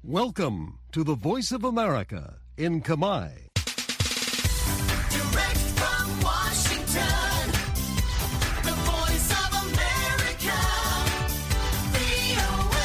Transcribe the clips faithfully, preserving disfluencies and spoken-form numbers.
Welcome to the Voice of America in Khmer. Direct from Washington, the Voice of America, វី អូ เอ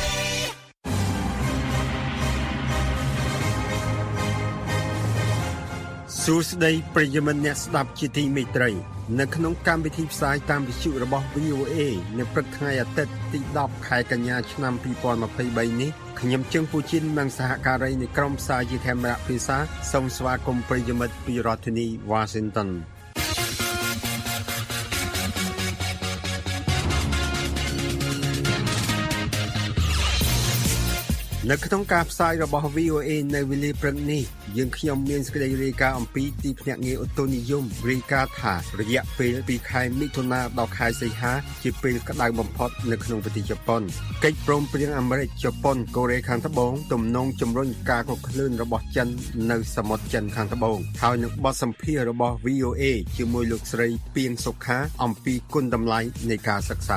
សួស្តីប្រិយមិត្តអ្នកស្ដាប់ជាទីមេត្រីនៅក្នុងកម្មវិធីផ្សាយតាមវិទ្យុរបស់ វី អូ เอ នៅព្រឹកថ្ងៃអាទិត្យទីដប់ខែកញ្ញាឆ្នាំពីរពាន់ម្ភៃបីនេះខ្ញុំជើងពូជីននិងសហការីនៃក្រុមផ្សាយជាខេមរៈភាសាសូមស្វាគមន៍ប្រិយមិត្តពីរដ្ឋធានី Washingtonនៅក្នុងការផ្សាយរបស់ វី អូ เอ នៅវេលាព្រឹកនេះយើងខ្ញុំមានសេចក្តីរាយការណ៍អំពីទីភ្នាក់ងារអូតូនិយមរាយការណ៍ថារយៈពេលពីខែមិថុនាដល់ខែសីហាជាពេលក្តៅបំផុតនៅក្នុងប្រទេសជប៉ុនកិច្ចព្រមព្រៀងអាមេរិកជប៉ុនកូរ៉េខាងត្បូងទំនងជំរុញការកកក្លឿនរបស់ចិននៅសមុទ្រចិនខាងត្បូងហើយនឹងបទសម្ភាសន៍របស់ វី អូ เอ ជាមួយលោកស្រីពីងសុខាអំពីគុណតម្លៃនៃការសិក្សា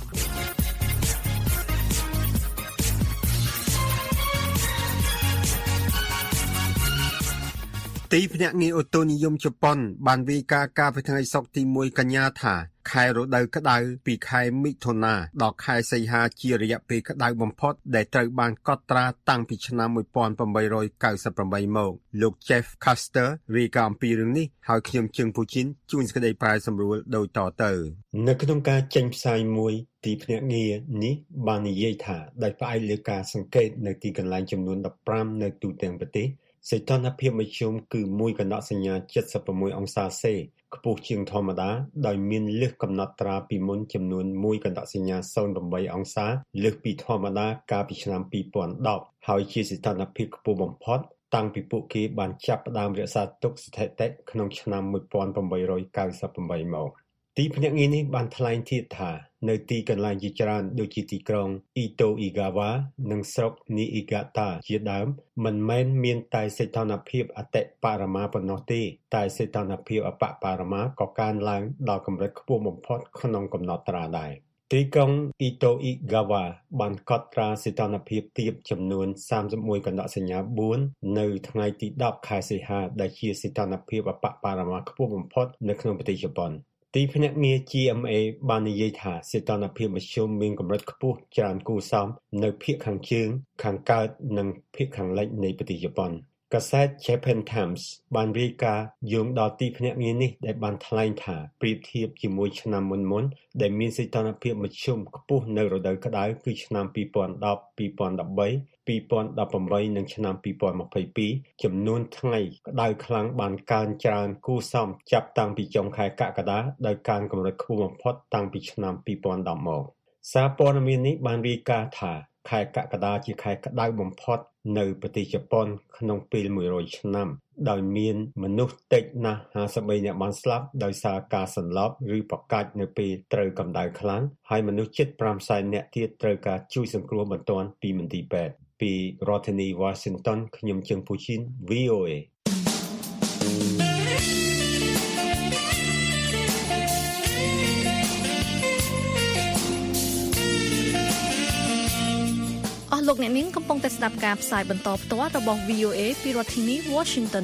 ទីភ្នាក់ងារអូតូនិយមជប៉ុនបានវាយការណ៍ការពីថ្ងៃសុក្រទីមួយកញ្ញាថាខែរដូវក្តៅពីខែមិថុនាដល់ខែសីហាជារយៈពេលក្តៅបំផុតដែលត្រូវបានកត់ត្រាតាំងពីឆ្នាំmột nghìn tám trăm chín mươi támមកលោក Jeff Caster រាយការណ៍អំពីរឿងនេះហើយខ្ញុំជើងពូជីនជួនសេចក្តីប្រែសម្រួលដូចតទៅនៅក្នុងការចេញផ្សាយមួយទីភ្នាក់ងារនេះបាននិយាយថាដោយផ្អែកលើការសង្កេតនៅទីកន្លែងចំនួនដប់ប្រាំនៅទូទាំងប្រទេសសីតុណ្ហភាពមធ្យមគឺមួយកណ្ដោសញ្ញា칠십육អង្សាសេខ្ពស់ជាងធម្មតាដោយមានលើសកំណត់ត្រាពីមុនចំនួនមួយកណ្ដោសញ្ញាศูนย์แปดអង្សាលើសពីធម្មតាកាលពីឆ្នាំពីរពាន់ដប់ហើយជាសីតុណ្ហភាពខ្ពស់បំផុតតាំងពីពួកគេបានចាប់ផ្ដើមរក្សាទុកស្ថិតិក្នុងឆ្នាំmột nghìn tám trăm chín mươi támមកទីភ្នាក់ងារនេះបានថ្លែងទៀតថានៅទីកន្លែងជាច្រើនដូចជាទីក្រុង Ito-Igawa និងស្រុក Niigata ជាដើមមិនមែនមានតែសីតុណ្ហភាពអតិបរមាប៉ុណ្ណោះទេតែសីតុណ្ហភាពអបបរមាក៏កើនឡើងដល់កម្រិតខ្ពស់បំផុតក្នុងកំណត់ត្រាដែរទីក្រុង Ito-Igawa បានកត់ត្រាសីតុណ្ហភាពទាបចំនួនសាមសិបមួយកណ្ដោសញ្ញាបួននៅថ្ងៃទីដប់ខែសីហាដែលជាសីតុណ្ហភាពអបបរមាខ្ពស់បំផុតនៅក្នុងប្រទេសជប៉ុនទីភ្នាក់ងារ ជី เอ็ม เอ បាននិយាយថាសីតុណ្ហភាពមធ្យមមានកម្រិតខ្ពស់ច្រើនគួរសមនៅភាគខាងជើងខាងកើតនិងភាគខាងលិចនៃប្រទេសជប៉ុនកាសែត Japan Times បានរាយការណ៍យោងដល់ទីភ្នាក់ងារនេះដែលបានថ្លែងថាប្រៀបធៀបជាមួយឆ្នាំមុនមុនដែលមានសីតុណ្ហភាពមធ្យមខ្ពស់នៅរដូវក្តៅគឺឆ្នាំពីរពាន់ដប់ ពីរពាន់ដប់បី ពីរពាន់ដប់ប្រាំបីនិងឆ្នាំពីរពាន់ម្ភៃពីរចំនួនថ្ងៃក្តៅខ្លាំងបានកើនច្រើនគួរសមចាប់តាំងពីចុងខែកក្កដាដោយកើនកម្រិតខ្ពស់បំផុតតាំងពីឆ្នាំពីរពាន់ដប់មកសារព័ត៌មាននេះបានរាយការណ៍ថាខែកក្កដាជាខែក្តៅបំផុតនៅប្រទេសជប៉ុនក្នុងពេលមួយរយឆ្នាំដោយមានមនុស្សតិចណាស់ห้าสิบបីនាក់បានស្លាប់ដោយសារការសន្លប់ឬប្រកាច់នៅពេលត្រូវកម្ដៅខ្លាំងហើយមនុស្សជិត5សែននាក់ទៀតត្រូវការជួយសង្គ្រោះបន្ទាន់ពីមន្ទីរពេទ្យពីរដ្ឋធានី Washington ខ្ញុំជើងពូជីន វី អូ เอលោកអ្នកនាងកំពុងតែស្ដាប់ការផ្សាយបន្តផ្ទាល់របស់ វី អូ เอ ពីរដ្ឋធានី Washington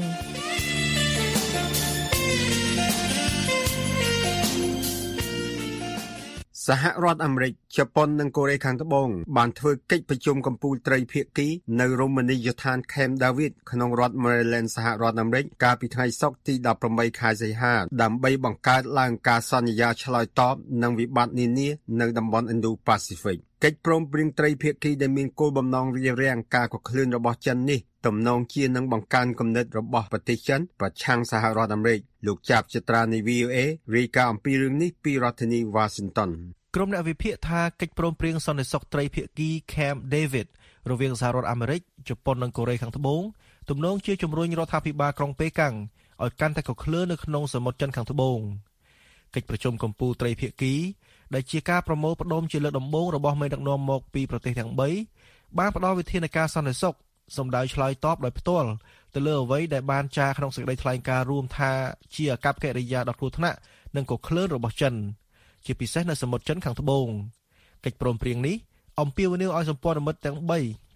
សហរដ្ឋអាមេរិកជប៉ុននិងកូរ៉េខាងត្បូងបានធ្វើកិច្ចប្រជុំកំពូលត្រីភាគីនៅរមណីយដ្ឋាន Camp David ក្នុងរដ្ឋ Maryland សហរដ្ឋអាមេរិកកាលពីថ្ងៃសុក្រទីដប់ប្រាំបីខែសីហាដើម្បីបង្កើតឡើងការសន្យាឆ្លើយតបនឹងវិបត្តិនានានៅតំបន់ Indo-Pacific កិច្ចព្រមព្រៀងត្រីភាគីដែលមានគោលបំណងរារាំងការកកក្លឿនរបស់ចិននេះទំនងជានឹងបង្កើនគំនិតរបស់ប្រទេសចិនប្រឆាំងសហរដ្ឋអាមេរិកលោកចាប់ចត្រានៃ វី អូ เอ រាយការណ៍អំពីរឿងនេះពីរដ្ឋធានី Washington ក្រុមអ្នកវិភាគថាកិច្ចព្រមព្រៀងសន្តិសុខត្រីភាគី Camp David រវាងសហរដ្ឋអាមេរិកជប៉ុននិងកូរ៉េខាងត្បូងទំនងជាជំរុញរដ្ឋាភិបាលក្រុងប៉េកាំងឲ្យកាន់តែកក្លឿននៅក្នុងសមុទ្រចិនខាងត្បូងកិច្ចប្រជុំកំពូលត្រីភាគីដែលជាការប្រមូលផ្ដុំជាលើកដំបូងរបស់មេដឹកនាំមកពីប្រទេសទាំងបីបានផ្ដល់វិធានការសន្តិសុខសម្ដៅឆ្លើយតបដោយផ្ទាល់ទៅលើអ្វីដែលបានចារក្នុងសេចក្តីថ្លែងការណ៍រួមថាជាអាកប្បកិរិយាដ៏គ្រោះថ្នាក់និងកក្លឿនរបស់ចិនជាពិសេសនៅសមុទ្រចិនខាងត្បូងកិច្ចព្រមព្រៀងនេះអំពាវនាវឲ្យសម្ព័ន្ធមិត្តទាំងបី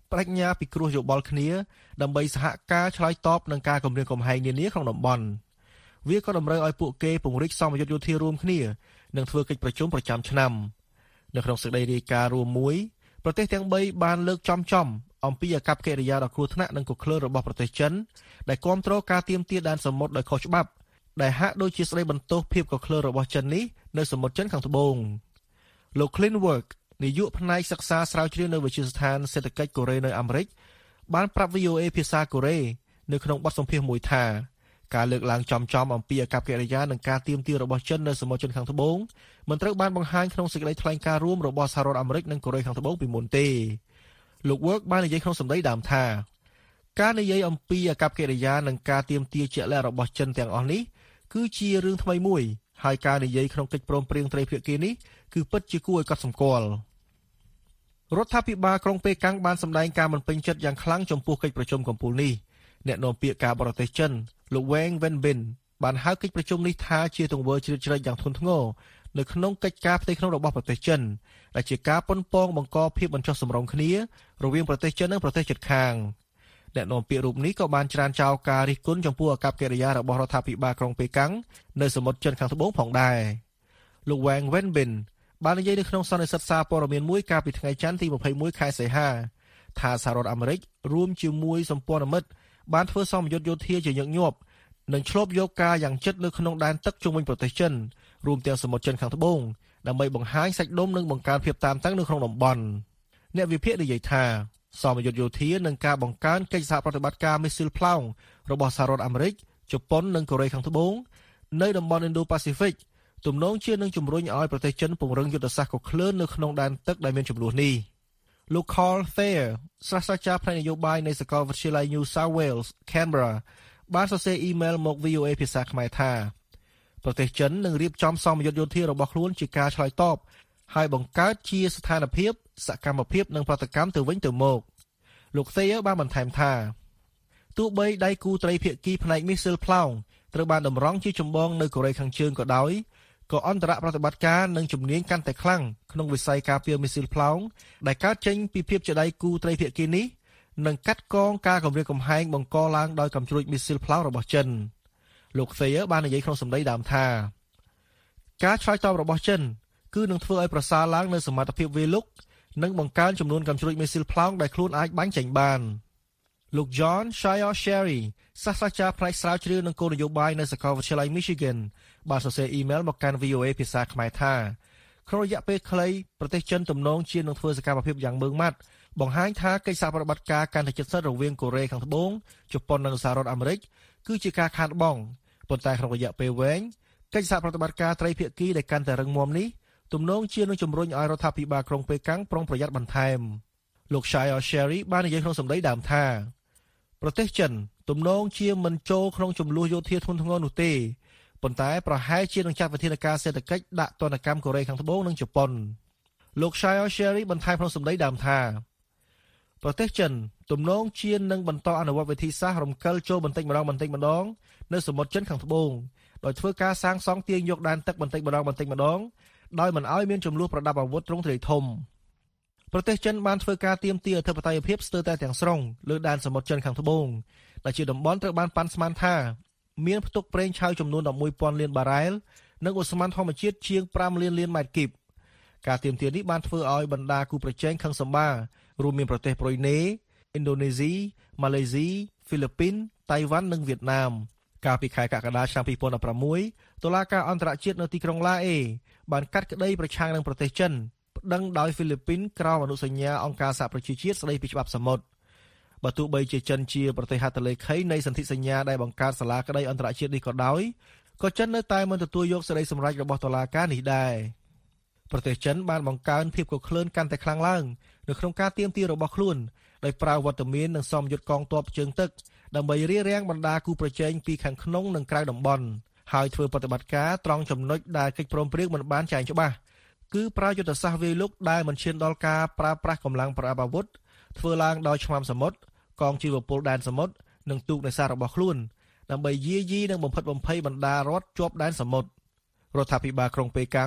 បដិញ្ញាពិគ្រោះយោបល់គ្នាដើម្បីសហការឆ្លើយតបនឹងការគំរាមកំហែងនានាក្នុងតំបន់វាក៏តម្រូវឲ្យពួកគេពង្រីកសមយុទ្ធយោធារួមគ្នានិងធ្វើកិច្ចប្រជុំប្រចាំឆ្នាំនៅក្នុងសេចក្តីរាយការណ៍រួមមួយប្រទេសទាំងបីបានលើកចំចំអំពីអាកប្បកិរិយាដ៏គ្រោះថ្នាក់និងកុក្លឿនរបស់ប្រទេសចិនដែលគាំទ្រការទាមទារដែនសមុទ្រដោយខុសច្បាប់ដែលហាក់ដូចជាស្តីបន្ទោសភាពកុក្លឿនរបស់ចិននេះនៅសមុទ្រចិនខាងត្បូងលោក Clinwork នាយកផ្នែកសិក្សាស្រាវជ្រាវនៅវិទ្យាស្ថានសេដ្ឋកិច្ចកូរ៉េនៅអាមេរិកបានប្រាប់ វី អូ អេ ភាសាកូរ៉េនៅក្នុងបទសម្ភាសន៍មួយថាការលើកឡើងចំចំអំពីអាកប្បកិរិយានិងការទាមទាររបស់ចិននៅសមុទ្រចិនខាងត្បូងមិនត្រូវបានបង្ហាញក្នុងសេចក្តីថ្លែងការណ៍រួមរបស់សហរដ្ឋអាមេរិកនិងកូរ៉េខាងត្បូងពីមុនទេលោក Work បាននិយាយក្នុងសម្ដីដើមថាការនិយាយអំពីអាកប្បកិរិយានិងការទាមទារជាក់លាក់របស់ចិនទាំងអស់នេះគឺជារឿងថ្មីមួយហើយការនិយាយក្នុងកិច្ចព្រមព្រៀងត្រីភាគីនេះគឺពិតជាគួរឲ្យកត់សម្គាល់រដ្ឋាភិបាលក្រុងប៉េកាំងបានសម្ដែងការមិនពេញចិត្តយ៉ាងខ្លាំងចំពោះកិច្ចប្រជុំកំពូលនេះអ្នកនាំពាក្យការបរទេសចិនលោក Wang Wenbin បានហៅកិច្ចប្រជុំនេះថាជាទង្វើជ្រៀតជ្រែកយ៉ាងធ្ងន់ធ្ងរនៅក្នុងកិច្ចការផ្ទៃក្នុងរបស់ប្រទេសចិនដែលជាការប៉ុនប៉ងបង្កភាពបញ្ចុះសម្រុងគ្នារវាងប្រទេសចិននិងប្រទេសជិតខាងអ្នកនាំពាក្យរូបនេះក៏បានច្រានចោលការរិះគន់ចំពោះអាកប្បកិរិយារបស់រដ្ឋាភិបាលក្រុងប៉េកាំងនៅសមុទ្រចិនខាងត្បូងផងដែរលោក Wang Wenbin បាននិយាយនៅក្នុងសន្និសីទសារព័ត៌មានមួយកាលពីថ្ងៃច័ន្ទទីម្ភៃមួយខែសីហាថាសហរដ្ឋអាមេរិករួមជាមួយសម្ព័ន្ធមិត្តបានធ្វើសមយុទ្ធយោធាជាញឹកញាប់និងឆ្លប់យកការយ៉ាងជិតនៅក្នុងដែនទឹកជុំវិញប្រទេសចិនរួមទាំងសមុទ្រចិនខាងត្បូងដើម្បីបង្ហាញសាច់ដុំនិងបង្កើនភាពតានតឹងនៅក្នុងតំបន់អ្នកវិភាគនិយាយថាសមយុទ្ធយោធានិងការបង្កើនកិច្ចសហប្រតិបត្តិការមីស៊ីលផ្លោងរបស់សហរដ្ឋអាមេរិកជប៉ុននិងកូរ៉េខាងត្បូងនៅតំបន់ Indo-Pacific ទំនងជានឹងជំរុញឲ្យប្រទេសចិនពង្រឹងយុទ្ធសាស្ត្រកុក្លឿននៅក្នុងដែនទឹកដែលមានជម្លោះនេះលោក Carl Thayer សាស្ត្រាចារ្យផ្នែកនយោបាយនៃសាកលវិទ្យាល័យ New South Wales Canberra បានសរសេរអ៊ីមែលមក វី អូ អេ ភាសាខ្មែរថាប្រទេសចិននឹងរៀបចំសមយុទ្ធយោធារបស់ខ្លួនជាការឆ្លើយតបហើយបង្កើតជាស្ថានភាពសកម្មភាពនិងប្រតិកម្មទៅវិញទៅមកលោក Thayer បានបន្ថែមថាទោះបីដៃគូត្រីភាគីផ្នែកមីស៊ីលផ្លោងត្រូវបានតម្រង់ជាចម្បងនៅកូរ៉េខាងជើងក៏ដោយក៏អន្តរប្រតិបត្តិការនិងជំនាញកាន់តែខ្លាំងក្នុងវិស័យការពារមីស៊ីលផ្លោងដែលកើតចេញពីភាពជាដៃគូត្រីភាគីនេះនិងកាត់កងការគំរាមកំហែងបង្កឡើងដោយកាំជ្រួចមីស៊ីលផ្លោងរបស់ចិនលោក Thayer បាននិយាយក្នុងសម្ដីដើមថាការឆ្លើយតបរបស់ចិនគឺនឹងធ្វើឲ្យប្រសើរឡើងនៅសមត្ថភាពវាយលុកនិងបង្កើនចំនួនកាំជ្រួចមីស៊ីលផ្លោងដែលខ្លួនអាចបាញ់ចេញបានលោក John Shire Sherry សាស្ត្រាចារ្យផ្នែកស្រាវជ្រាវនិងគោលនយោបាយនៅសាកលវិទ្យាល័យ Michigan បានសរសេរអ៊ីមែលមកកាន់ វី អូ អេ ភាសាខ្មែរថាក្នុងរយៈពេលខ្លីប្រទេសចិនទំនងជានឹងធ្វើសកម្មភាពយ៉ាងម៉ឺងម៉ាត់បង្ហាញថាកិច្ចសហប្រតិបត្តិការកាន់តែជិតស្និទ្ធរវាងកូរ៉េខាងត្បូងជប៉ុននិងសហរដ្ឋអាមេរិកគឺជាការខាតបង់ប៉ុន្តែក្នុងរយៈពេលវែងកិច្ចសហប្រតិបត្តិការត្រីភាគីដែលកាន់តែរឹងមាំនេះទំនងជានឹងជំរុញឲ្យរដ្ឋាភិបាលក្រុងប៉េកាំងប្រុងប្រយ័ត្នបន្ថែមលោក Shire Sherry បាននិយាយក្នុងសម្ដីដើមថាប្រទេសចិនទំនងជាមិនចូលក្នុងចំនួនយោធាធ្ងន់ធ្ងរនោះទេប៉ុន្តែប្រហែលជានឹងចាត់វិធានការសេដ្ឋកិច្ចដាក់ទណ្ឌកម្មកូរ៉េខាងត្បូងនិងជប៉ុនលោក Shire Sherry បន្ថែមក្នុងសម្ដីដើមថាប្រទេសចិនទំនងជានឹងបន្តអនុវត្តវិធីសាស្ត្ររំកិលចូលបន្តិចម្ដងបន្តិចម្ដងនៅសមុទ្រចិនខាងត្បូងដោយធ្វើការសាងសង់ទាញយកដែនទឹកបន្តិចម្ដងបន្តិចម្ដងដោយមិនឲ្យមានចំនួនប្រដាប់អាវុធទ្រង់ទ្រាយធំប្រទេសចិនបានធ្វើការទាមទារអធិបតេយ្យភាពស្ទើរតែទាំងស្រុងលើដែនសមុទ្រចិនខាងត្បូងដែលជាតំបន់ត្រូវបានប៉ាន់ស្មានថាមានផ្ទុកប្រេងឆៅចំនួនeleven thousandលានបារ៉ែលនិងឧស្ម័នធម្មជាតិជាងfiveលានលានម៉ែត្រគីបការទាមទារនេះបានធ្វើឲ្យបណ្ដាគូប្រជែងខឹងសម្បារួមមានប្រទេសប្រ៊ុយណេឥណ្ឌូនេស៊ីម៉ាឡេស៊ីហ្វីលីពីនតៃវ៉ាន់និងវៀតណាមកាលពីខែកក្កដាឆ្នាំtwenty sixteenតុលាការអន្តរជាតិនៅទីក្រុងឡាអេបានកាត់ក្តីប្រឆាំងនឹងប្រទេសចិនប្តឹងដោយហ្វីលីពីនក្រោមអនុសញ្ញាអង្គការសហប្រជាជាតិស្តីពីច្បាប់សមុទ្របើទោះបីជាចិនជាប្រទេសហត្ថលេខីនៃសន្ធិសញ្ញាដែលបង្កើតសាលាក្តីអន្តរជាតិនេះក៏ដោយក៏ចិននៅតែមិនទទួលយកសេចក្តីសម្រេចរបស់តុលាការនេះដែរប្រទេសចិនបានបង្កើនភាពកក្លឿនកាន់តែខ្លាំងឡើងនៅក្នុងការទាមទាររបស់ខ្លួនដោយប្រើវត្តមាននិងសមយុទ្ធកងទ័ពជើងទឹកដើម្បីរារាំងបណ្ដាគូប្រជែងពីខាងក្នុងនិងក្រៅតំបន់ហើយធ្វើប្រតិបត្តិការត្រង់ចំណុចដែលកិច្ចព្រមព្រៀងមិនបានចែងច្បាស់គឺប្រើយុទ្ធសាស្ត្រវាយលុកដែលមិនឈានដល់ការប្រើប្រាស់កម្លាំងប្រដាប់អាវុធធ្វើឡើងដោយឆ្មាំសមុទ្រកងជីវពលដែនសមុទ្រនិងទូកនេសាទរបស់ខ្លួនដើម្បីយាយីនិងបំផិតបំភ័យបណ្ដារដ្ឋជាប់ដែនសមុទ្ររដ្ឋាភិបាលក្រុងប៉េកាំង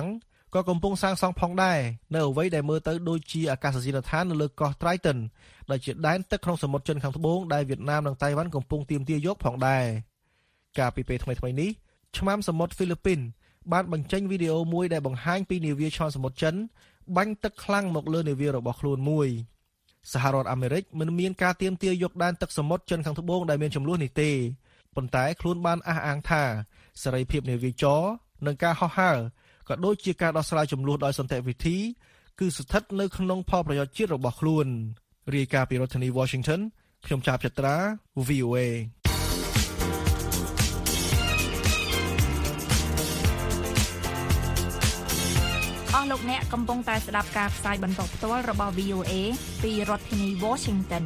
ក៏កំពុងសាងសង់ផងដែរនៅអ្វីដែលមើលទៅដូចជាអាកាសយានដ្ឋាននៅលើកោះ Triton ដែលជាដែនទឹកក្នុងសមុទ្រចិនខាងត្បូងដែលវៀតណាមនិងតៃវ៉ាន់កំពុងទាមទារយកផងដែរកាលពីពេលថ្មីៗនេះឆ្មាំសមុទ្រហ្វីលីពីនបានបញ្ចេញវីដេអូមួយដែលបង្ហាញពីនាវាឆ្លងសមុទ្រចិនបាញ់ទឹកខ្លាំងមកលើនាវារបស់ខ្លួនមួយសហរដ្ឋអាមេរិកមិនមានការទាមទារយកដែនទឹកសមុទ្រចិនខាងត្បូងដែលមានចំនួននេះទេប៉ុន្តែខ្លួនបានអះអាងថាសេរីភាពនាវាចរនិងការហោះហើរក៏ដូចជាការដោះស្រាយចំនួនដោយសន្តិវិធីគឺស្ថិតនៅក្នុងផលប្រយោជន៍ជាតិរបស់ខ្លួនរាយការណ៍ពីរដ្ឋធានី Washington ខ្ញុំចាប់ចត្រា វី អូ เอអស់លោកអ្នកកំពុងតែស្ដាប់ការផ្សាយបន្តផ្ទាល់របស់ វី អូ เอ ពីរដ្ឋធានី Washington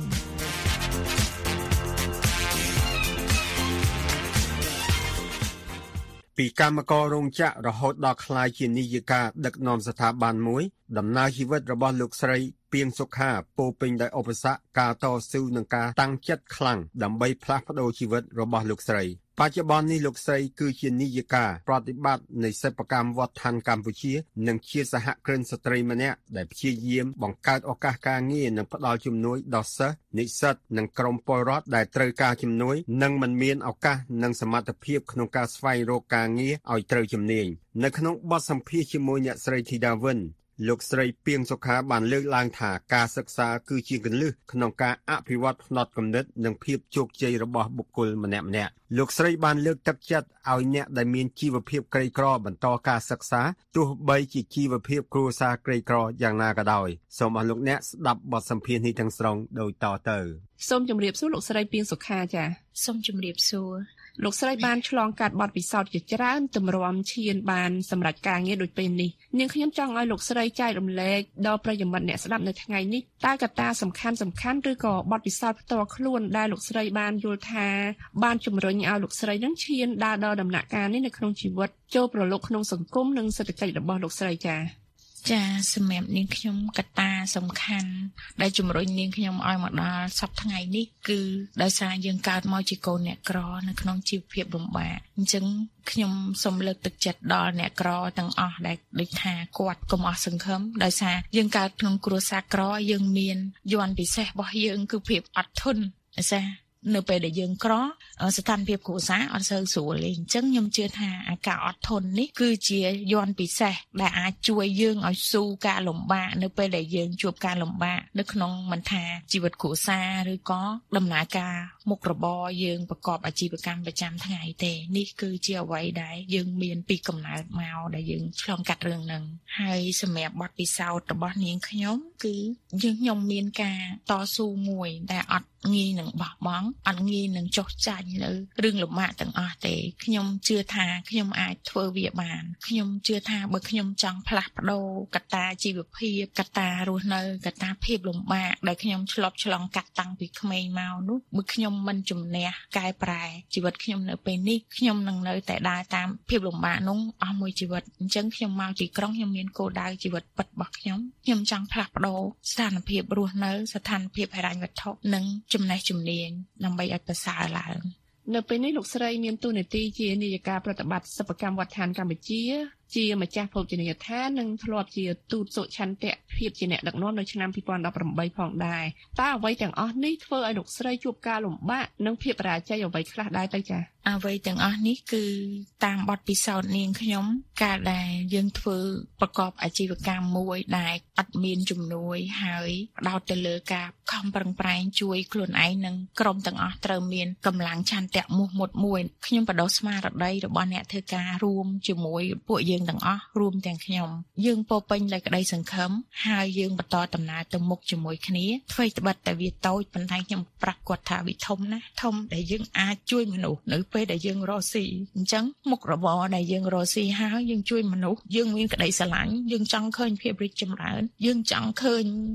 ពីកម្មកររោងចក្ររហូតដល់ក្លាយជានាយិកាដឹកនាំស្ថាប័នមួយដំណើរជីវិតរបស់លោកស្រីពីងសុខាពោពេញដោយឧបសគ្គការតស៊ូនិងការតាំងចិត្តខ្លាំងដើម្បីផ្លាស់ប្ដូរជីវិតរបស់លោកស្រីបច្ចុប្បន្ននេះលោកស្រីគឺជានាយិកាប្រតិបត្តិនៃសិប្បកម្មវត្តឋានកម្ពុជានិងជាសហគ្រិនស្ត្រីម្នាក់ដែលព្យាយាមបង្កើតឱកាសការងារនិងផ្ដល់ជំនួយដល់សិស្សនិស្សិតនិងក្រុមពលរដ្ឋដែលត្រូវការជំនួយនិងមិនមានឱកាសនិងសមត្ថភាពក្នុងការស្វែងរកការងារឲ្យត្រូវជំនាញនៅក្នុងបទសម្ភាសន៍ជាមួយអ្នកស្រីធីតាវិនលោកស្រីពីងសុខាបានលើកឡើងថាការសិក្សាគឺជាគន្លឹះក្នុងការអភិវឌ្ឍផ្នត់គំនិតនិងភាពជោគជ័យរបស់បុគ្គលម្នាក់ៗលោកស្រីបានលើកទឹកចិត្តឲ្យអ្នកដែលមានជីវភាពក្រីក្របន្តការសិក្សាទោះបីជាជីវភាពគ្រួសារក្រីក្រយ៉ាងណាក៏ដោយសូមអស់លោកអ្នកស្ដាប់បទសម្ភាសន៍នេះទាំងស្រុងដូចតទៅសូមជម្រាបសួរលោកស្រីពីងសុខាចា៎សូមជម្រាបសួរលោកស្រីបានឆ្លងកាត់បទពិសោធន៍ជាច្រើនទម្រាំឈានបានសម្រាប់ការងារដូចពេលនេះនាងខ្ញុំចង់ឲ្យលោកស្រីចែករំលែកដល់ប្រិយមិត្តអ្នកស្ដាប់នៅថ្ងៃនេះតើកត្តាសំខាន់សំខាន់ឬក៏បទពិសោធន៍ផ្ទាល់ខ្លួនដែលលោកស្រីបានយល់ថាបានជំរុញឲ្យលោកស្រីនឹងឈានដើរដល់ដំណាក់កាលនេះនៅក្នុងជីវិតចូលប្រឡូកក្នុងសង្គមនិងសេដ្ឋកិច្ចរបស់លោកស្រីចា៎ចាសម្រាប់នាងខ្ញុំកត្តាសំខាន់ដែលជំរុញនាងខ្ញុំឲ្យមកដល់សប្តាហ៍ថ្ងៃនេះគឺដោយសារយើងកើតមកជាកូនអ្នកក្រនៅក្នុងជីវភាពលំបាកអញ្ចឹងខ្ញុំសូមលើកទឹកចិត្តដល់អ្នកក្រទាំងអស់ដែលដូចថាគាត់កុំអស់សង្ឃឹមដោយសារយើងកើតក្នុងគ្រួសារក្រយើងមានយ័ន្តពិសេសរបស់យើងគឺភាពអត់ធន់ដោយសារនៅពេលដែលយើងក្រស្ថានភាពគ្រួសារអត់សូវស្រួលទេអញ្ចឹងខ្ញុំជឿថាអាការអត់ធន់នេះគឺជាយ័ន្តពិសេសដែលអាចជួយយើងឲ្យស៊ូការលំបាកនៅពេលដែលយើងជួបការលំបាកនៅក្នុងមិនថាជីវិតគ្រួសារឬក៏ដំណើរការមុខរបរយើងប្រកបអាជីវកម្មប្រចាំថ្ងៃទេនេះគឺជាអ្វីដែលយើងមានពីកំណើតមកដែលយើងឆ្លងកាត់រឿងហ្នឹងហើយសម្រាប់បទពិសោធន៍របស់នាងខ្ញុំគឺយើងខ្ញុំមានការតស៊ូមួយដែលអត់ងាយនឹងបោះបង់អត់ងាយនឹងចុះចាញ់នៅរឿងលំបាកទាំងអស់ទេខ្ញុំជឿថាខ្ញុំអាចធ្វើវាបានខ្ញុំជឿថាបើខ្ញុំចង់ផ្លាស់ប្ដូរកត្តាជីវភាពកត្តារស់នៅកត្តាភាពលំបាកដែលខ្ញុំឆ្លប់ឆ្លងកាត់តាំងពីក្មេងមកនោះបើខ្ញុំមិនជំនះកែប្រែជីវិតខ្ញុំនៅពេលនេះខ្ញុំនឹងនៅតែដើរតាមភាពលំបាកនោះអស់មួយជីវិតអញ្ចឹងខ្ញុំមកទីក្រុងខ្ញុំមានគោលដៅជីវិតពិតរបស់ខ្ញុំខ្ញុំចង់ផ្លាស់ប្ដូរស្ថានភាពរស់នៅស្ថានភាពហិរញ្ញវត្ថុនិងចំណេះជំនាញដើម្បីឲ្យប្រសើរឡើងនៅពេលនេះលោកស្រីមានតួនាទីជានាយិកាប្រតិបត្តិសិប្បកម្មវត្តឋានកម្ពុជាជាម្ចាស់ភោជនីយដ្ឋាននិងធ្លាប់ជាទូតសុឆន្ទៈភាពជាអ្នកដឹកនាំនៅឆ្នាំពីរពាន់ដប់ប្រាំបីផងដែរតើអ្វីទាំងអស់នេះធ្វើឲ្យលោកស្រីជួបការលំបាកនិងភាពបរាជ័យអ្វីខ្លះដែរទៅចា៎អ្វីទាំងអស់នេះគឺតាមបទពិសោធន៍នាងខ្ញុំកាលដែលយើងធ្វើប្រកបអាជីវកម្មមួយដែលអត់មានជំនួយហើយផ្ដោតទៅលើការខំប្រឹងប្រែងជួយខ្លួនឯងនិងក្រុមទាំងអស់ត្រូវមានកម្លាំងឆន្ទៈមោះមុតមួយខ្ញុំបដោះស្មារតីរបស់អ្នកធ្វើការរួមជាមួយពួកយើងទាំងអស់រួមទាំងខ្ញុំយើងពោពេញដោយក្តីសង្ឃឹមហើយយើងបន្តដំណើរទៅមុខជាមួយគ្នាធ្វើត្បិតតែវាតូចប៉ុន្តែខ្ញុំប្រាប់គាត់ថាវាធំណាស់ធំដែលយើងអាចជួយមនុស្សនៅពេលដែលយើងរស់ស៊ីអញ្ចឹងមុខរបរដែលយើងរស់ស៊ីហើយយើងជួយមនុស្សយើងមានក្តីស្រឡាញ់យើងចង់ឃើញភាពរីកចម្រើនយើងចង់ឃើញកត្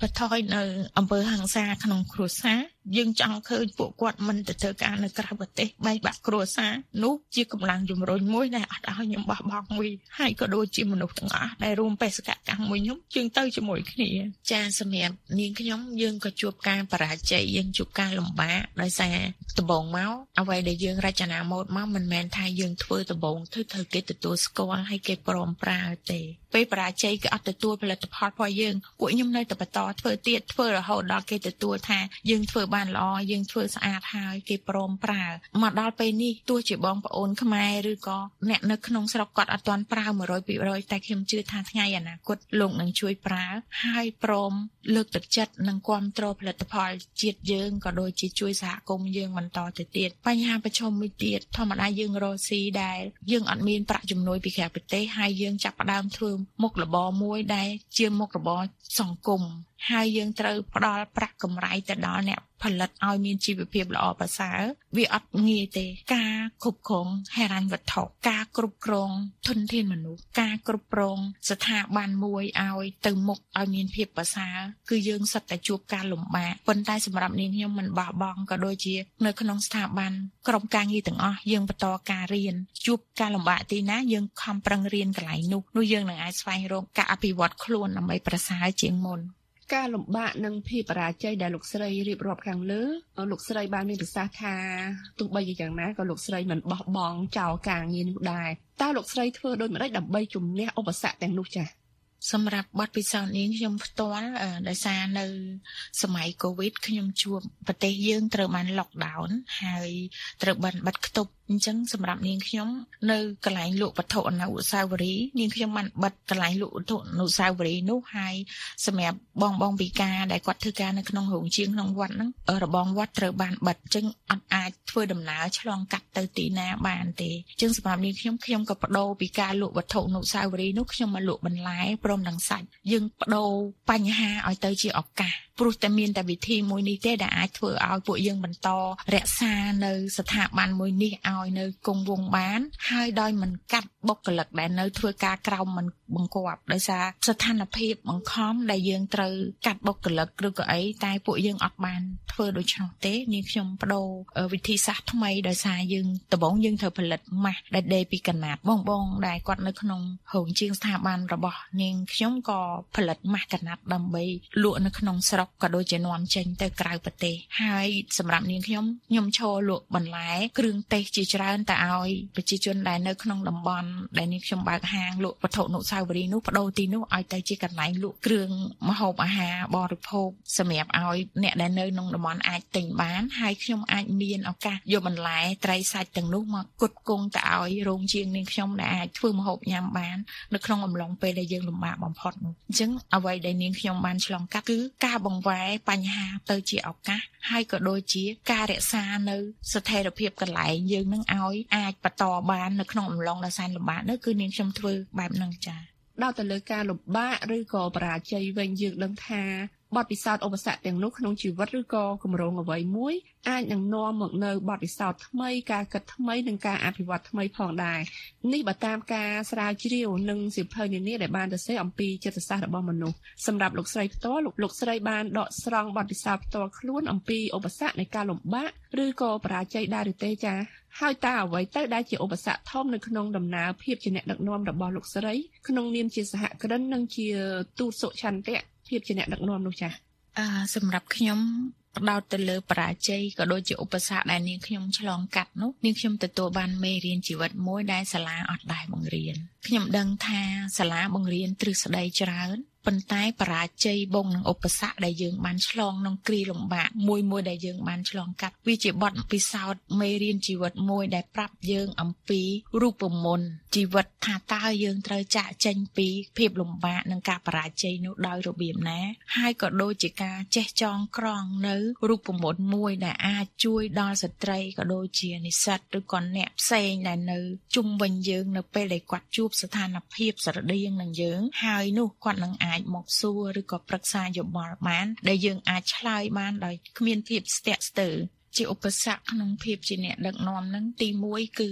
បន្ថយនៅអំពើហិង្សាក្នុងគ្រួសារយើងចង់ឃើញពួកគាត់មិនទៅធ្វើការនៅក្រៅប្រទេសបែកបាក់គ្រួសារនោះជាកម្លាំងជំរុញមួយដែលអត់ឲ្យខ្ញុំបោះបង់មួយហើយក៏ដូចជាមនុស្សទាំងអស់ដែលរួមបេសកកម្មមួយខ្ញុំយើងទៅជាមួយគ្នាចាសម្រាប់នាងខ្ញុំយើងក៏ជួបការបរាជ័យយើងជួបការលំបាកដោយសារដំបូងមកអ្វីដែលយើងរចនាម៉ូដមកមិនមែនថាយើងធ្វើដំបូងធ្វើត្រូវគេទទួលស្គាល់ហើយគេព្រមប្រើទេពេលបរាជ័យគេអត់ទទួលផលិតផលរបស់យើងពួកខ្ញុំនៅតែបន្តធ្វើទៀតធ្វើរហូតដល់គេទទួលថាយើងធ្វើបានល្អយើងធ្វើស្អាតហើយគេព្រមប្រើមកដល់ពេលនេះទោះជាបងប្អូនខ្មែរឬក៏អ្នកនៅក្នុងស្រុកគាត់អត់ទាន់ប្រើ one hundred percent តែខ្ញុំជឿថាថ្ងៃអនាគតលោកនឹងជួយប្រើហើយព្រមលើកទឹកចិត្តនិងគាំទ្រផលិតផលជាតិយើងក៏ដូចជាជួយសហគមន៍យើងបន្តទៅទៀតបញ្ហាប្រឈមមួយទៀតធម្មតាយើងរកស៊ីដែលយើងអត់មានប្រាក់ចំណូលពីក្រៅប្រទេសហើយយើងចាប់ផ្ដើមធ្វើមុខរបរមួយដែលជាមុខរបរសង្គមហើយយើងត្រូវផ្ដល់ប្រាក់កម្រៃទៅដល់អ្នកផលិតឲ្យមានជីវភាពល្អប្រសើរវាអត់ងាយទេការគ្រប់គ្រងហិរញ្ញវត្ថុការគ្រប់គ្រងធនធានមនុស្សការគ្រប់គ្រងស្ថាប័នមួយឲ្យទៅមុខឲ្យមានភាពប្រសើរគឺយើងសុទ្ធតែជួបការលំបាកប៉ុន្តែសម្រាប់នាងខ្ញុំមិនបោះបង់ក៏ដូចជានៅក្នុងស្ថាប័នក្រុមការងារទាំងអស់យើងបន្តការរៀនជួបការលំបាកទីណាយើងខំប្រឹងរៀនកន្លែងនោះនោះយើងនឹងអាចស្វែងរកការអភិវឌ្ឍខ្លួនដើម្បីប្រសើរជាងមុនការលំបាកនិងភាពបរាជ័យដែលលោកស្រីរៀបរាប់ខាងលើលោកស្រីបានមានប្រសាសន៍ថាទោះបីជាយ៉ាងណាក៏លោកស្រីមិនបោះបង់ចោលការងារនេះដែរតើលោកស្រីធ្វើដូចម្តេចដើម្បីជំនះឧបសគ្គទាំងនោះចា៎សម្រាប់បទពិសោធន៍នេះខ្ញុំផ្ទាល់ដោយសារនៅសម័យ COVID ខ្ញុំជួបប្រទេសយើងត្រូវបាន lockdown ហើយត្រូវបានបិទគប់អញ្ចឹងសម្រាប់នាងខ្ញុំនៅកន្លែងលក់វត្ថុអនុស្សាវរីយ៍នាងខ្ញុំបានបិទកន្លែងលក់វត្ថុអនុស្សាវរីយ៍នោះហើយសម្រាប់បងបងពិការដែលគាត់ធ្វើការនៅក្នុងរោងជាងក្នុងវត្តហ្នឹងរបងវត្តត្រូវបានបិទអញ្ចឹងអត់អាចធ្វើដំណើរឆ្លងកាត់ទៅទីណាបានទេអញ្ចឹងសម្រាប់នាងខ្ញុំខ្ញុំក៏បដូរពីការលក់វត្ថុអនុស្សាវរីយ៍នោះខ្ញុំមកលក់បន្លែព្រមទាំងសាច់យើងបដូរបញ្ហាឲ្យទៅជាឱកាសព្រោះតែមានតែវិធីមួយនេះទេដែលអាចធ្វើឲ្យពួកយើងបន្តរក្សានៅស្ថាប័នមួយនេះឲ្យនៅគង់វង្សបានហើយដោយមិនកាត់បុគ្គលិកដែលនៅធ្វើការក្រោមមិនបង្គាប់ដោយសារស្ថានភាពបង្ខំដែលយើងត្រូវកាត់បុគ្គលិកឬក៏អីតែពួកយើងអត់បានធ្វើដូច្នោះទេនាងខ្ញុំបដូរវិធីសាស្ត្រថ្មីដោយសារយើងដំបូងយើងត្រូវផលិតម៉ាស់ដែលដេពីកណាត់បងបងដែលគាត់នៅក្នុងរោងជាងស្ថាប័នរបស់នាងខ្ញុំក៏ផលិតម៉ាស់កណាត់ដើម្បីលក់នៅក្នុងស្រុកក៏ដូចជានាំចេញទៅក្រៅប្រទេសហើយសម្រាប់នាងខ្ញុំខ្ញុំឈរលក់បន្លែគ្រឿងទេសជាច្រើនតែឲ្យប្រជាជនដែលនៅក្នុងតំបន់ដែលនាងខ្ញុំបើកហាងលក់វត្ថុអនុស្សាវរីយ៍នោះបដូរទីនោះឲ្យទៅជាកន្លែងលក់គ្រឿងម្ហូបអាហារបរិភោគសម្រាប់ឲ្យអ្នកដែលនៅក្នុងតំបន់អាចទិញបានហើយខ្ញុំអាចមានឱកាសយកបន្លែត្រីសាច់ទាំងនោះមកផ្គត់ផ្គង់ទៅឲ្យរោងជាងនាងខ្ញុំដែលអាចធ្វើម្ហូបញ៉ាំបាននៅក្នុងអំឡុងពេលដែលយើងលំបាកបំផុតនោះអញ្ចឹងអ្វីដែលនាងខ្ញុំបានឆ្លងកាត់គឺការបង្វែរបញ្ហាទៅជាឱកាសហើយក៏ដូចជាការរក្សានៅស្ថិរភាពកន្លែងយើងនឹងឲ្យអាចបន្តបាននៅក្នុងអំឡុងដ៏សែនលំបាកនោះគឺនាងខ្ញុំធ្វើបែបហ្នឹងចា៎ដល់ទៅលើការលំបាកឬក៏បរាជ័យវិញយើងដឹងថាបទពិសោធន៍ឧបសគ្គទាំងនោះក្នុងជីវិតឬក៏គម្រោងអ្វីមួយអាចនឹងនាំមកនៅបទពិសោធន៍ថ្មីការគិតថ្មីនិងការអភិវឌ្ឍថ្មីផងដែរនេះបើតាមការស្រាវជ្រាវនិងសិភៅនានាដែលបានសរសេរអំពីចិត្តសាស្ត្ររបស់មនុស្សសម្រាប់លោកស្រីផ្ទាល់លោកលោកស្រីបានដកស្រង់បទពិសោធន៍ផ្ទាល់ខ្លួនអំពីឧបសគ្គនៃការលំបាកឬក៏បរាជ័យដែរឬទេចា៎ហើយតើអ្វីទៅដែលជាឧបសគ្គធំនៅក្នុងដំណើរភាពជាអ្នកដឹកនាំរបស់លោកស្រីក្នុងនាមជាសហគ្រិននិងជាទូតសុឆន្ទៈភាពជាអ្នកដឹកនាំនោះចា៎អឺសម្រាប់ខ្ញុំផ្ដោតទៅលើបរាជ័យក៏ដូចជាឧបសគ្គដែលនាងខ្ញុំឆ្លងកាត់នោះនាងខ្ញុំទទួលបានមេរៀនជីវិតមួយដែលសាលាអត់ដែលបង្រៀនខ្ញុំដឹងថាសាលាបង្រៀនទ្រឹស្ដីច្រើនប៉ុន្តែបរាជ័យបងនឹងឧបសគ្គដែលយើងបានឆ្លងក្នុងគ្រាលំបាកមួយមួយដែលយើងបានឆ្លងកាត់វាជាបទពិសោធន៍មេរៀនជីវិតមួយដែលប្រាប់យើងអំពីរូបមន្តជីវិតថាតើយើងត្រូវចាកចេញពីភាពលំបាកនិងការបរាជ័យនោះដោយរបៀបណាហើយក៏ដូចជាការចេះចងក្រងនៅរូបមន្តមួយដែលអាចជួយដល់ស្ត្រីក៏ដូចជានិស្សិតឬក៏អ្នកផ្សេងដែលនៅជុំវិញយើងនៅពេលដែលគាត់ជួបស្ថានភាពស្រដៀងនឹងយើងហើយនោះគាត់នឹងអាចមកសួរឬក៏ប្រឹក្សាយោបល់បានដែលយើងអាចឆ្លើយបានដោយគ្មានភាពស្ទាក់ស្ទើរជាឧបសគ្គក្នុងភាពជាអ្នកដឹកនាំនឹងទីមួយគឺ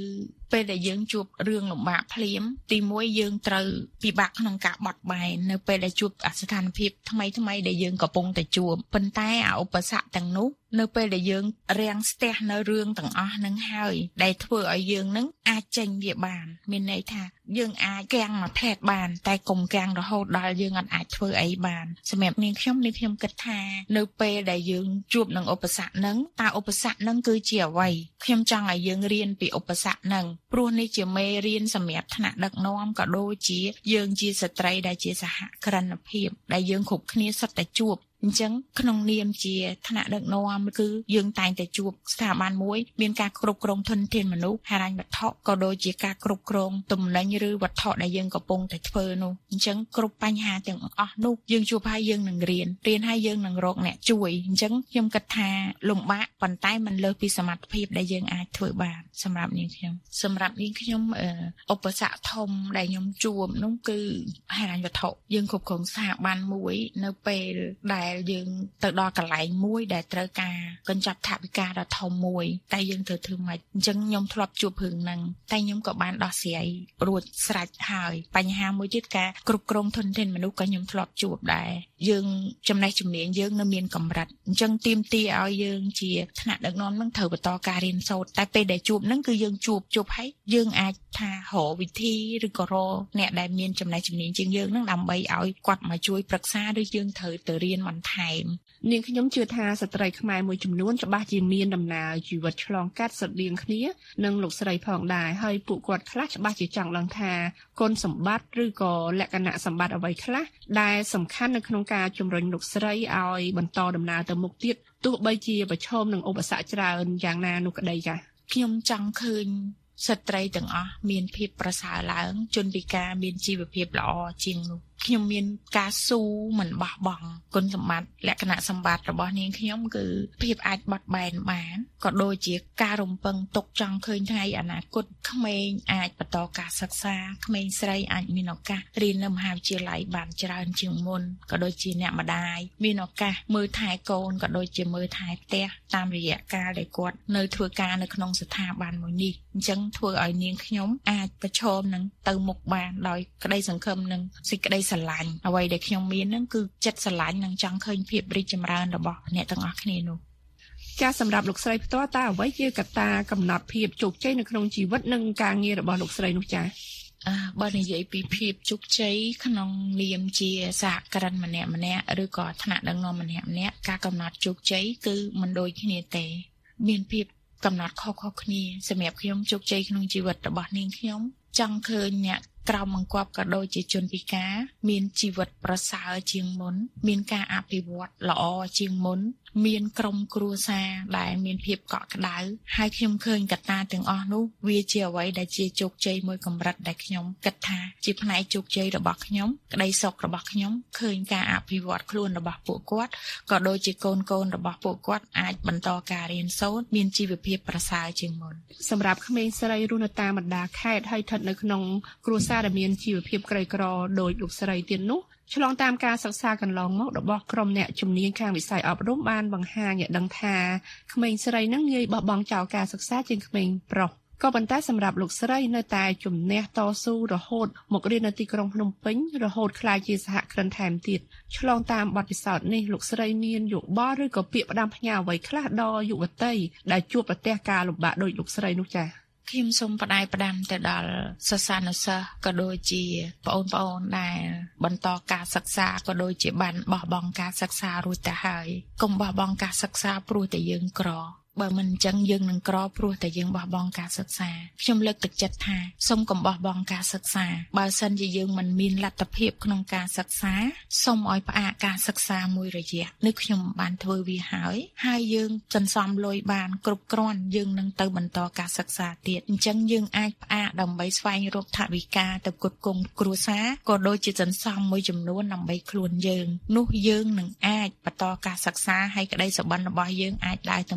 ពេលដែលយើងជួបរឿងលំបាកភ្លាមទីមួយយើងត្រូវពិបាកក្នុងការបត់បែននៅពេលដែលជួបស្ថានភាពថ្មីថ្មីដែលយើងកំពុងតែជួបប៉ុន្តែអាឧបសគ្គទាំងនោះនៅពេលដែលយើងរាំងស្ទះនៅរឿងទាំងអស់នឹងហើយដែលធ្វើឲ្យយើងនឹងអាចចេញវាបានមានន័យថាយើងអាចកាំងមកផ្លែតបានតែកុំកាំងរហូតដល់យើងអត់អាចធ្វើអីបានសម្រាប់នាងខ្ញុំនាងខ្ញុំគិតថានៅពេលដែលយើងជួបនឹងឧបសគ្គហ្នឹងតើឧបសគ្គហ្នឹងគឺជាអ្វីខ្ញុំចង់ឲ្យយើងរៀនពីឧបសគ្គហ្នឹងព្រោះនេះជាមេរៀនសម្រាប់ថ្នាក់ដឹកនាំក៏ដូចជាយើងជាស្ត្រីដែលជាសហគ្រិនភាពដែលយើងគ្រប់គ្នាសុទ្ធតែជួបអញ្ចឹងក្នុងនាមជាថ្នាក់ដឹកនាំគឺយើងតែងតែជួបស្ថាប័នមួយមានការគ្រប់គ្រងធនធានមនុស្សហិរញ្ញវត្ថុក៏ដូចជាការគ្រប់គ្រងទំនិញឬវត្ថុដែលយើងកំពុងតែធ្វើនោះអញ្ចឹងគ្រប់បញ្ហាទាំងអស់នោះយើងជួបហើយយើងនឹងរៀនរៀនហើយយើងនឹងរកអ្នកជួយអញ្ចឹងខ្ញុំគិតថាលំបាកប៉ុន្តែมันលើសពីសមត្ថភាពដែលយើងអាចធ្វើបានសម្រាប់នាងខ្ញុំសម្រាប់នាងខ្ញុំឧបសគ្គធំដែលខ្ញុំជួបនោះគឺហិរញ្ញវត្ថុយើងគ្រប់គ្រងស្ថាប័នមួយនៅពេលដែលយើងទៅដល់កន្លែងមួយដែលត្រូវការកញ្ចប់ថវិកាដ៏ធំមួយតែយើងត្រូវធ្វើម៉េចអញ្ចឹងខ្ញុំធ្លាប់ជួបរឿងហ្នឹងតែខ្ញុំក៏បានដោះស្រាយរួចស្រេចហើយបញ្ហាមួយទៀតការគ្រប់គ្រងធនធានមនុស្សក៏ខ្ញុំធ្លាប់ជួបដែរយើងចំណេះជំនាញយើងនៅមានកម្រិតអញ្ចឹងទាមទារឲ្យយើងជាថ្នាក់ដឹកនាំនឹងត្រូវបន្តការរៀនសូត្រតែពេលដែលជួបហ្នឹងគឺយើងជួបជួបហើយយើងអាចថារកវិធីឬក៏រកអ្នកដែលមានចំណេះជំនាញជាងយើងហ្នឹងដើម្បីឲ្យគាត់មកជួយប្រឹក្សាឬយើងត្រូវទៅរៀនបន្ថែមនាងខ្ញុំជឿថាស្ត្រីខ្មែរមួយចំនួនច្បាស់ជាមានដំណើរជីវិតឆ្លងកាត់ស្រដៀងគ្នានឹងលោកស្រីផងដែរហើយពួកគាត់ខ្លះច្បាស់ជាចង់ដឹងថាគុណសម្បត្តិឬក៏លក្ខណៈសម្បត្តិអ្វីខ្លះដែលសំខាន់នៅក្នុងការជំរុញលោកស្រីឲ្យបន្តដំណើរទៅមុខទៀតទោះបីជាប្រឈមនឹងឧបសគ្គច្រើនយ៉ាងណានោះក្តីចា៎ខ្ញុំចង់ឃើញស្ត្រីទាំងអស់មានភាពប្រសើរឡើងជនពិការមានជីវភាពល្អជាងនោះខ្ញុំមានការស៊ូមិនបោះបង់គុណសម្បត្តិលក្ខណៈសម្បត្តិរបស់នាងខ្ញុំគឺភាពអាចបត់បែនបានក៏ដូចជាការរំពឹងទុកចង់ឃើញថ្ងៃអនាគតក្មេងអាចបន្តការសិក្សាក្មេងស្រីអាចមានឱកាសរៀននៅមហាវិទ្យាល័យបានច្រើនជាងមុនក៏ដូចជាអ្នកម្ដាយមានឱកាសមើលថែកូនក៏ដូចជាមើលថែផ្ទះតាមរយៈការដែលគាត់នៅធ្វើការនៅក្នុងស្ថាប័នមួយនេះអញ្ចឹងធ្វើឲ្យនាងខ្ញុំអាចប្រឈមនឹងទៅមុខបានដោយក្តីសង្ឃឹមនិងសេចក្តីស្រឡាញ់អ្វីដែលខ្ញុំមានហ្នឹងគឺចិត្តស្រឡាញ់និងចង់ឃើញភាពរីកចម្រើនរបស់អ្នកទាំងអស់គ្នានោះចាសសម្រាប់លោកស្រីផ្ទាល់តើអ្វីជាកត្តាកំណត់ភាពជោគជ័យនៅក្នុងជីវិតនិងការងាររបស់លោកស្រីនោះចា៎អឺបើនិយាយពីភាពជោគជ័យក្នុងនាមជាសហគ្រិនម្នាក់ម្នាក់ឬក៏ថ្នាក់ដឹកនាំម្នាក់ម្នាក់ការកំណត់ជោគជ័យគឺមិនដូចគ្នាទេមានភាពកំណត់ខុសៗគ្នាសម្រាប់ខ្ញុំជោគជ័យក្នុងជីវិតរបស់នាងខ្ញុំចង់ឃើញអ្នកក្រៅបង្គាប់ក៏ដូចជាជនពិការមានជីវិតប្រសើរជាងមុនមានការអភិវឌ្ឍល្អជាងមុនមានក្រុមគ្រួសារដែលមានភាពកក់ក្ដៅហើយខ្ញុំឃើញកត្តាទាំងអស់នោះវាជាអ្វីដែលជាជោគជ័យមួយកម្រិតដែលខ្ញុំគិតថាជាផ្នែកជោគជ័យរបស់ខ្ញុំក្តីសុខរបស់ខ្ញុំឃើញការអភិវឌ្ឍខ្លួនរបស់ពួកគាត់ក៏ដូចជាកូនកូនរបស់ពួកគាត់អាចបន្តការរៀនសូត្រមានជីវភាពប្រសើរជាងមុនសម្រាប់ក្មេងស្រីរស់នៅតាមបណ្ដាខេត្តហើយស្ថិតនៅក្នុងគ្រួសារដែលមានជីវភាពក្រីក្រដោយលោកស្រីទៀតនោះឆ្លងតាមការសិក្សាកន្លងមករបស់ក្រុមអ្នកជំនាញខាងវិស័យអប់រំបានបង្ហាញឲ្យដឹងថាក្មេងស្រីនឹងងាយបោះបង់ចោលការសិក្សាជាងក្មេងប្រុសក៏ប៉ុន្តែសម្រាប់លោកស្រីនៅតែជំនះតស៊ូរហូតមករៀននៅទីក្រុងភ្នំពេញរហូតក្លាយជាសហគ្រិនថែមទៀតឆ្លងតាមបទពិសោធន៍នេះលោកស្រីមានយោបល់ឬក៏ពាក្យផ្ដាំផ្ញើអ្វីខ្លះដល់យុវតីដែលជួបប្រទះការលំបាកដោយលោកស្រីនោះចា៎ខ្ញុំសូមផ្ដាយផ្ដាំទៅដល់សិស្សានុសិស្សក៏ដូចជាបងប្អូនដែលបន្តការសិក្សាក៏ដូចជាបានបោះបង់ការសិក្សារួចទៅហើយកុំបោះបង់ការសិក្សាព្រោះតែយើងក្របើមិនអញ្ចឹងយើងនឹងក្រព្រោះតែយើងបោះបង់ការសិក្សាខ្ញុំលើកទឹកចិត្តថាសូមកុំបោះបង់ការសិក្សាបើសិនជាយើងមិនមានលទ្ធភាពក្នុងការសិក្សាសូមឲ្យផ្អាកការសិក្សាមួយរយៈនេះខ្ញុំបានធ្វើវាហើយហើយយើងសន្សំលុយបានគ្រប់គ្រាន់យើងនឹងទៅបន្តការសិក្សាទៀតអញ្ចឹងយើងអាចផ្អាកដើម្បីស្វែងរកថវិកាទៅផ្គត់ផ្គង់គ្រួសារក៏ដូចជាសន្សំមួយចំនួនដើម្បីខ្លួនយើងនោះយើងនឹងអាចបន្តការសិក្សាហើយក្តីសុបិនរបស់យើងអាចដើរទៅមុខពី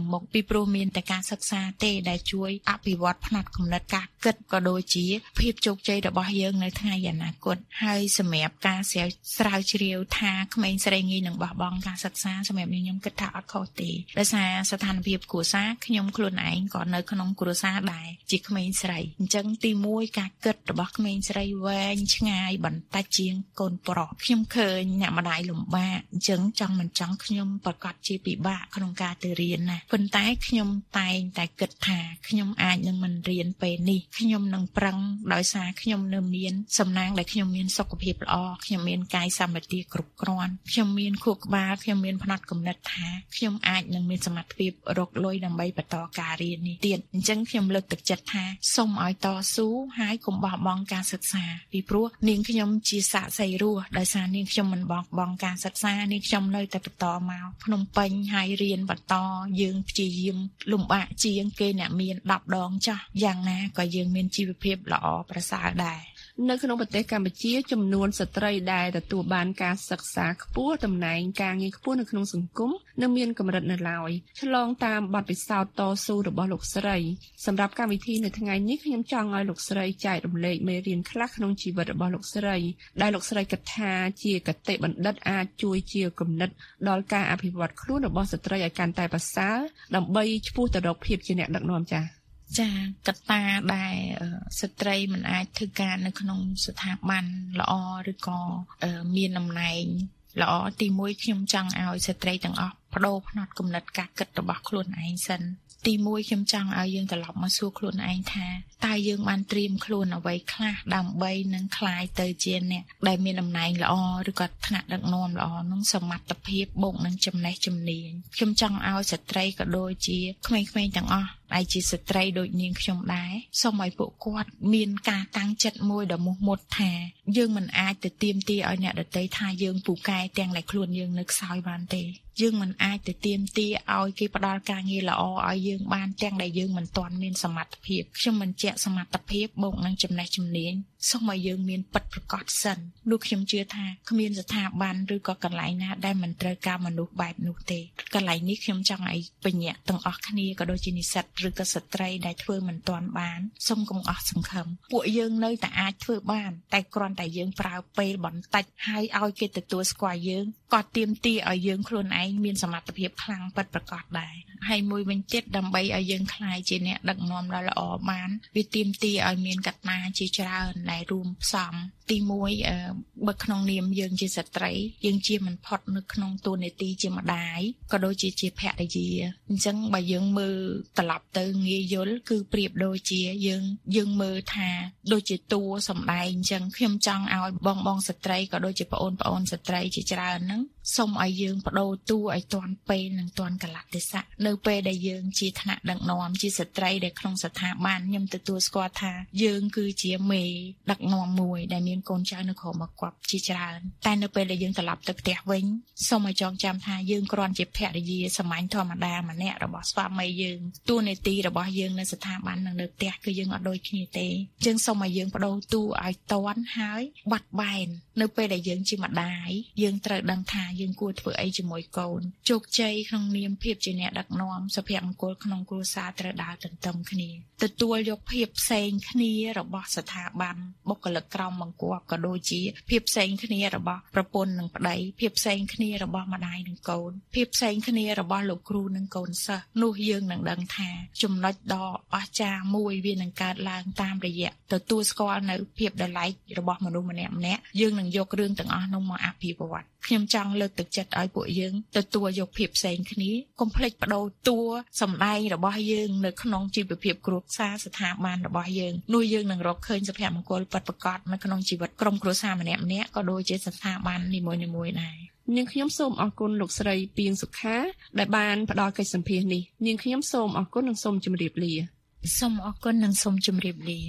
ព្រោះមានតែការសិក្សាទេដែលជួយអភិវឌ្ឍផ្នត់គំនិតការគិតក៏ដូចជាភាពជោគជ័យរបស់យើងនៅថ្ងៃអនាគតហើយសម្រាប់ការស្រាវស្រាវជ្រាវថាក្មេងស្រីងាយនឹងបោះបង់ការសិក្សាសម្រាប់ខ្ញុំគិតថាអត់ខុសទេដោយសារស្ថានភាពគ្រួសារខ្ញុំខ្លួនឯងក៏នៅក្នុងគ្រួសារដែរជាក្មេងស្រីអញ្ចឹងទីមួយការគិតរបស់ក្មេងស្រីវែងឆ្ងាយបន្តិចជាងកូនប្រុសខ្ញុំឃើញអ្នកម្ដាយលំបាកអញ្ចឹងចង់មិនចង់ខ្ញុំប្រកាសជាពិបាកក្នុងការទៅរៀនណាប៉ុន្តែខ្ញុំតែងតែគិតថាខ្ញុំអាចនឹងមិនរៀនពេលនេះខ្ញុំនឹងប្រឹងដោយសារខ្ញុំនៅមានសំណាងដែលខ្ញុំមានសុខភាពល្អខ្ញុំមានកាយសម្បទាគ្រប់គ្រាន់ខ្ញុំមានខួរក្បាលខ្ញុំមានផ្នត់គំនិតថាខ្ញុំអាចនឹងមានសមត្ថភាពរកលុយដើម្បីបន្តការរៀននេះទៀតអញ្ចឹងខ្ញុំលើកទឹកចិត្តថាសូមឲ្យតស៊ូហើយកុំបោះបង់ការសិក្សាពីព្រោះនាងខ្ញុំជាសាក្សីរស់ដោយសារនាងខ្ញុំមិនបោះបង់ការសិក្សានាងខ្ញុំនៅតែបន្តមកភ្នំពេញហើយរៀនបន្តយើងព្យាយាមលំបាកជាងគេអ្នកមានដប់ដងចាស់យ៉ាងណាក៏យើងមានជីវភាពល្អប្រសើរដែរនៅក្នុងប្រទេសកម្ពុជាចំនួនស្ត្រីដែលទទួលបានការសិក្សាខ្ពស់តំណែងការងារខ្ពស់នៅក្នុងសង្គមនៅមានកម្រិតនៅឡើយឆ្លងតាមបទពិសោធន៍តស៊ូរបស់លោកស្រីសម្រាប់កម្មវិធីនៅថ្ងៃនេះខ្ញុំចង់ឲ្យលោកស្រីចែករំលែកមេរៀនខ្លះក្នុងជីវិតរបស់លោកស្រីដែលលោកស្រីគិតថាជាគតិបណ្ឌិតអាចជួយជាគំនិតដល់ការអភិវឌ្ឍខ្លួនរបស់ស្ត្រីឲ្យកាន់តែប្រសើរដើម្បីឆ្ពោះទៅរកភាពជាអ្នកដឹកនាំចា៎ចាកត្តាដែលស្ត្រីមិនអាចធ្វើការនៅក្នុងស្ថាប័នល្អឬក៏មានតំណែងល្អទីមួយខ្ញុំចង់ឲ្យស្ត្រីទាំងអស់បដូរផ្នត់គំនិតការគិតរបស់ខ្លួនឯងសិនទីមួយខ្ញុំចង់ឲ្យយើងត្រឡប់មកសួរខ្លួនឯងថាតើយើងបានត្រៀមខ្លួនអ្វីខ្លះដើម្បីនឹងក្លាយទៅជាអ្នកដែលមានតំណែងល្អឬក៏ថ្នាក់ដឹកនាំល្អក្នុងសមត្ថភាពបូកនឹងចំណេះជំនាញខ្ញុំចង់ឲ្យស្ត្រីក៏ដូចជាក្មេងៗទាំងអស់ដែលជាស្ត្រីដូចនាងខ្ញុំដែរសូមឲ្យពួកគាត់មានការតាំងចិត្តមួយដ៏មោះមុតថាយើងមិនអាចទៅទាមទារឲ្យអ្នកដទៃថាយើងពូកែទាំងដែលខ្លួនយើងនៅខ្សោយបានទេយើងមិនអាចទៅទាមទារឲ្យគេផ្ដល់ការងារល្អឲ្យយើងបានទាំងដែលយើងមិនទាន់មានសមត្ថភាពខ្ញុំមិនជាក់សមត្ថភាពបូកនឹងចំណេះជំនាញសូមឲ្យយើងមានពិតប្រាកដសិននោះខ្ញុំជឿថាគ្មានស្ថាប័នឬក៏កន្លែងណាដែលមិនត្រូវការមនុស្សបែបនោះទេកន្លែងនេះខ្ញុំចង់ឲ្យបញ្ញាទាំងអស់គ្នាក៏ដូចជានិស្សិតឬក៏ស្ត្រីដែលធ្វើមិនទាន់បានសូមកុំអស់សង្ឃឹមពួកយើងនៅតែអាចធ្វើបានតែគ្រាន់តែយើងប្រើពេលបន្តិចហើយឲ្យគេទទួលស្គាល់យើងក៏ទាមទារឲ្យយើងខ្លួនឯងមានសមត្ថភាពខ្លាំងពិតប្រាកដដែរហើយមួយវិញទៀតដើម្បីឲ្យយើងក្លាយជាអ្នកដឹកនាំដ៏ល្អបានវាទាមទារឲ្យមានកត្តាជាច្រើនដែលរួមផ្សំទីមួយបើក្នុងនាមយើងជាស្ត្រីយើងជាមិនផុតនៅក្នុងតួនាទីជាម្ដាយក៏ដូចជាជាភរិយាអញ្ចឹងបើយើងមើលត្រឡប់ទៅងាយយល់គឺប្រៀបដូចជាយើងយើងមើលថាដូចជាតួសម្ដែងអញ្ចឹងខ្ញុំចង់ឲ្យបងបងស្ត្រីក៏ដូចជាប្អូនប្អូនស្ត្រីជាច្រើនហ្នឹងសូមឲ្យយើងបដូរតួឲ្យទាន់ពេលនិងទាន់កលៈទេសៈនៅពេលដែលយើងជាថ្នាក់ដឹកនាំជាស្ត្រីដែលក្នុងស្ថាប័នខ្ញុំទទួលស្គាល់ថាយើងគឺជាមេដឹកនាំមួយដែលមានកូនចៅនៅក្រោមមកគាត់ជាច្រើនតែនៅពេលដែលយើងត្រឡប់ទៅផ្ទះវិញសូមឲ្យចងចាំថាយើងគ្រាន់ជាភរិយាសាមញ្ញធម្មតាម្នាក់របស់ស្វាមីយើងតួនាទីរបស់យើងនៅស្ថាប័ននិងនៅផ្ទះគឺយើងអត់ដូចគ្នាទេយើងសូមឲ្យយើងបដូរតួឲ្យទាន់ហើយបាត់បែននៅពេលដែលយើងជាម្ដាយយើងត្រូវដឹងថាយើងគួរធ្វើអីជាមួយកូនជោគជ័យក្នុងនាមភាពជាអ្នកដឹកនាំសុភមង្គលក្នុងគ្រួសារត្រូវដើរទន្ទឹមគ្នាទទួលយកភាពផ្សេងគ្នារបស់ស្ថាប័នបុគ្គលិកក្រមបង្គាប់ក៏ដូចជាភាពផ្សេងគ្នារបស់ប្រពន្ធនិងប្តីភាពផ្សេងគ្នារបស់ម្ដាយនិងកូនភាពផ្សេងគ្នារបស់លោកគ្រូនិងកូនសិស្សនោះយើងនឹងដឹងថាចំណុចដ៏អស្ចារ្យមួយវានឹងកើតឡើងតាមរយៈទទួលស្គាល់នៅភាពដ៏ឡែករបស់មនុស្សម្នាក់ម្នាក់យើងនឹងយករឿងទាំងអស់នោះមកអភិវឌ្ឍខ្ញុំចង់លើកទឹកចិត្តឲ្យពួកយើងទទួលយកភាពផ្សេងគ្នាកុំភ្លេចបដូរតួសម្ដែងរបស់យើងនៅក្នុងជីវភាពគ្រួសារស្ថាប័នរបស់យើងនោះយើងនឹងរកឃើញសុភមង្គលពិតប្រាកដនៅក្នុងជីវិតក្រុមគ្រួសារម្នាក់ម្នាក់ក៏ដូចជាស្ថាប័ននីមួយៗដែរនាងខ្ញុំសូមអរគុណលោកស្រីពីងសុខាដែលបានផ្ដល់កិច្ចសម្ភាសន៍នេះនាងខ្ញុំសូមអរគុណនិងសូមជម្រាបលាសូមអរគុណនិងសូមជម្រាបលា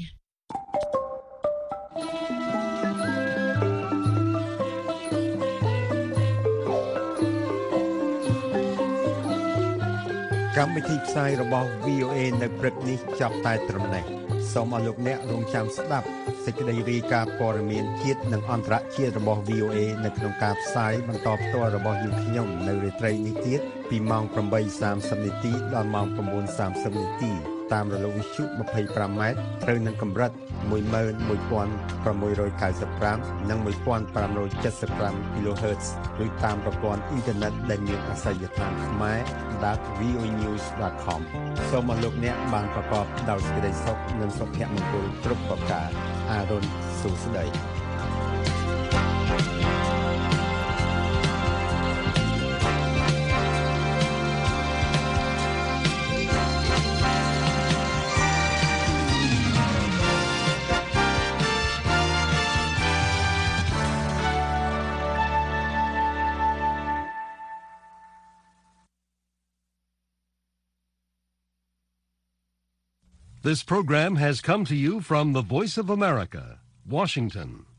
កម្មវិធីផ្សាយរបស់ វី អូ เอ នៅព្រឹកនេះចប់តែត្រឹមនេះសូមអរលោកអ្នករងចាំស្ដាប់សេចក្តីរាយការណ៍ព័ត៌មានជាតិនិងអន្តរជាតិរបស់ វី អូ អេ នៅក្នុងការផ្សាយបន្តផ្ទាល់របស់យើងខ្ញុំនៅរាត្រីនេះទៀតពីម៉ោង ប្រាំបីសាមសិប នាទីដល់ម៉ោង ៩ សាមសិប នាទីតាមរលកវិទ្យុ ยี่สิบห้า ម៉ែត្រត្រូវនឹងកម្រិត một một một sáu chínห้า និង một five seven five គីឡូហឺតซ์ ឬតាមប្រព័ន្ធអ៊ីនធឺណិតដែលមានអាសយដ្ឋានខ្មែរ ដត វី អូ អេ ញូស ដត com សូមអរលោកអ្នកបានប្រកបដោយសេចក្តីសុខនិងសុភមង្គលគ្រប់ប្រការអារុនសុស្ដី This program has come to you from the Voice of America, Washington.